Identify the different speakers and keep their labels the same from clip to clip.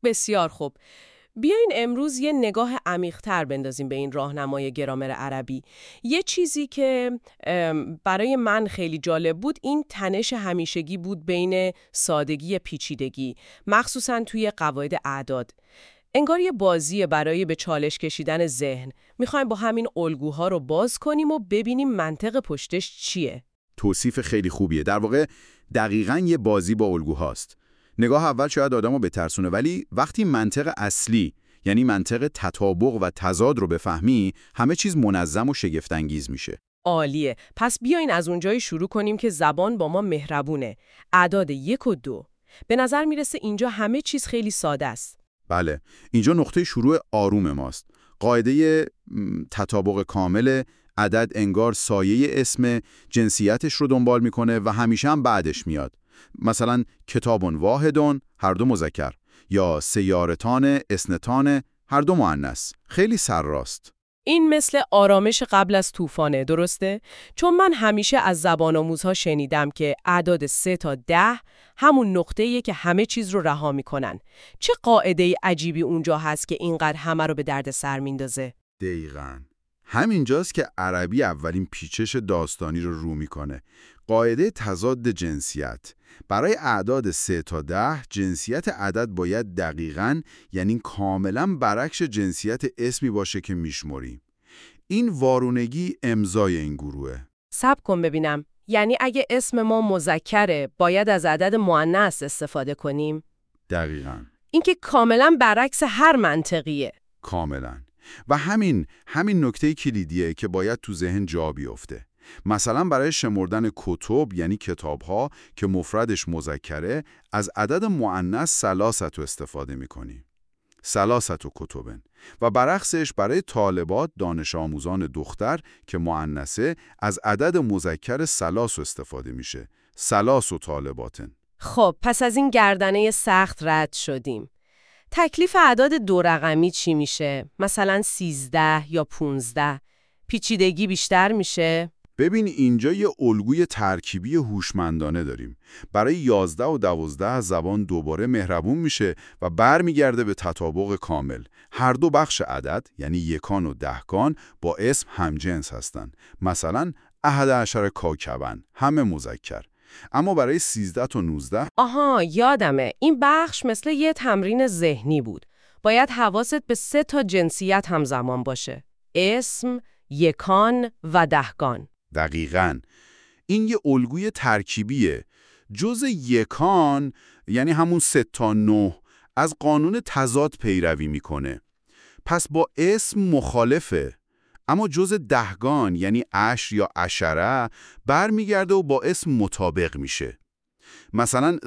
Speaker 1: بسیار خوب. بیاین امروز یه نگاه عمیق‌تر بندازیم به این راهنمای گرامر عربی. یه چیزی که برای من خیلی جالب بود این تنش همیشگی بود بین سادگی پیچیدگی، مخصوصاً توی قواعد اعداد. انگار یه بازیه برای به چالش کشیدن ذهن. میخوایم با همین الگوها رو باز کنیم و ببینیم منطق پشتش چیه.
Speaker 2: توصیف خیلی خوبیه. در واقع دقیقاً یه بازی با الگوهاست. نگاه اول شاید آدمو بترسونه، ولی وقتی منطق اصلی، یعنی منطق تطابق و تضاد رو بفهمی، همه چیز منظم و شگفت‌انگیز میشه.
Speaker 1: عالیه. پس بیاین از اونجایی شروع کنیم که زبان با ما مهربونه. اعداد 1 و 2. به نظر میرسه اینجا همه چیز خیلی ساده است.
Speaker 2: بله، اینجا نقطه شروع آروم ماست. قاعده تطابق کامل، عدد انگار سایه اسم، جنسیتش رو دنبال میکنه و همیشه هم بعدش میاد. مثلا کتابون واحدون، هر دو مذکر، یا سیارتان، اثنتان، هر دو مؤنث. خیلی سرراست.
Speaker 1: این مثل آرامش قبل از طوفانه، درسته؟ چون من همیشه از زبان آموزها شنیدم که اعداد 3 تا 10 همون نقطه‌ایه که همه چیز رو رها میکنن. چه قاعده عجیبی اونجا هست که اینقدر همه رو به درد سر میندازه؟
Speaker 2: دقیقاً. همینجاست که عربی اولین پیچش داستانی رو میکنه. قاعده تضاد جنسیت. برای اعداد 3 تا 10 جنسیت عدد باید دقیقاً، یعنی کاملاً برعکس جنسیت اسمی باشه که میشمریم. این وارونگی امضای این گروهه.
Speaker 1: صبر کن ببینم. یعنی اگه اسم ما مذکره باید از عدد مؤنث استفاده کنیم؟
Speaker 2: دقیقاً.
Speaker 1: این که کاملاً برعکس هر منطقیه.
Speaker 2: کاملاً. و همین نکته کلیدیه که باید تو ذهن جا بیفته. مثلا برای شمردن کتب، یعنی کتاب‌ها که مفردش مذکره، از عدد مؤنث ثلاثه استفاده می‌کنی. ثلاثه کتبن. و برعکسش برای طالبات، دانش آموزان دختر که مؤنثه، از عدد مذکر ثلاث استفاده میشه. ثلاث طالباتن.
Speaker 1: خب پس از این گردنه سخت رد شدیم. تکلیف اعداد 2 رقمی چی میشه؟ مثلا 13 یا 15. پیچیدگی بیشتر میشه؟
Speaker 2: ببین اینجا یه الگوی ترکیبی هوشمندانه داریم. برای 11 و 12 زبان دوباره مهربون میشه و برمیگرده به تطابق کامل. هر دو بخش عدد، یعنی یکان و دهکان، با اسم همجنس هستن. مثلا 11 کاکبن، همه مذکر. اما برای 13 تا 19
Speaker 1: یادمه. این بخش مثل یه تمرین ذهنی بود. باید حواست به 3 تا جنسیت همزمان باشه. اسم، یکان و دهکان.
Speaker 2: دقیقاً. این یه الگوی ترکیبیه. جز یکان، یعنی همون 3 تا 9، از قانون تضاد پیروی میکنه. پس با اسم مخالفه. اما جز دهگان، یعنی 10 یا 10، برمیگرده و با اسم مطابق میشه. مثلا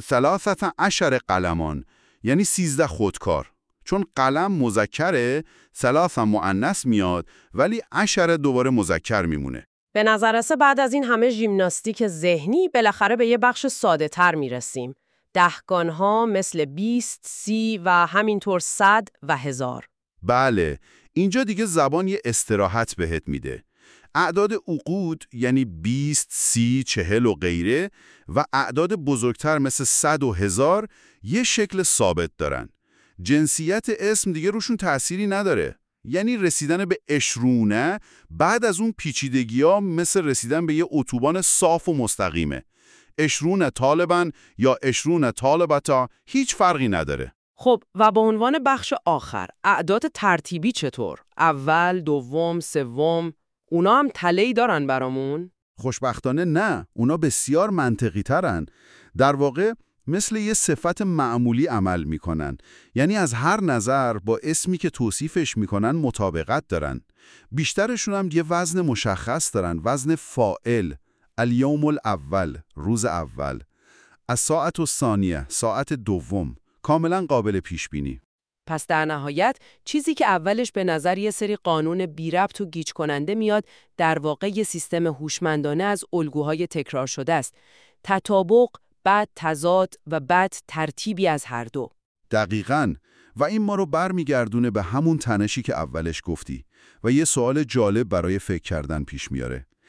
Speaker 2: 13 قلمان، یعنی 13 خودکار. چون قلم مذکره، 3 مؤنث میاد، ولی 10 دوباره مذکر میمونه.
Speaker 1: به نظرسه بعد از این همه ژیمناستیک ذهنی بالاخره به یه بخش ساده تر میرسیم. دهگانها مثل 20، 30 و همینطور 100 و 1000.
Speaker 2: بله، اینجا دیگه زبان یه استراحت بهت میده. اعداد عقود یعنی 20، 30، 40 و غیره و اعداد بزرگتر مثل 100 و 1000 یه شکل ثابت دارن. جنسیت اسم دیگه روشون تأثیری نداره. یعنی رسیدن به اشرونه بعد از اون پیچیدگی‌ها مثل رسیدن به یه اتوبان صاف و مستقیمه. اشرون طالبن یا اشرون طالبتا هیچ فرقی نداره.
Speaker 1: خب و به عنوان بخش آخر، اعداد ترتیبی چطور؟ اول، دوم، سوم، اونا هم تله‌ای دارن برامون؟
Speaker 2: خوشبختانه نه، اونا بسیار منطقی ترن. در واقع مثل یه صفت معمولی عمل میکنن. یعنی از هر نظر با اسمی که توصیفش میکنن مطابقت دارن. بیشترشون هم یه وزن مشخص دارن، وزن فاعل. الیوم الاول، روز اول. الساعة الثانیه، ساعت دوم. کاملا قابل پیش بینی.
Speaker 1: پس در نهایت چیزی که اولش به نظر یه سری قانون بی ربط و گیج کننده میاد، در واقع یه سیستم هوشمندانه از الگوهای تکرار شده است. تطابق، بعد تضاد و بعد ترتیبی از هر دو.
Speaker 2: دقیقاً. و این ما رو برمیگردونه به همون تنشی که اولش گفتی و یه سوال جالب برای فکر کردن پیش میاره.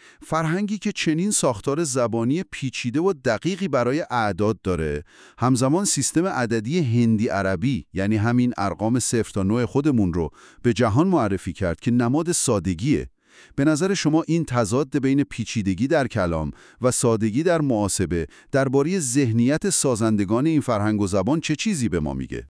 Speaker 2: فرهنگی که چنین ساختار زبانی پیچیده و دقیقی برای اعداد داره، همزمان سیستم عددی هندی عربی، یعنی همین ارقام 0 تا 9 خودمون رو به جهان معرفی کرد که نماد سادگیه. به نظر شما این تضاد بین پیچیدگی در کلام و سادگی در محاسبه درباره ذهنیت سازندگان این فرهنگ و زبان چه چیزی به ما میگه؟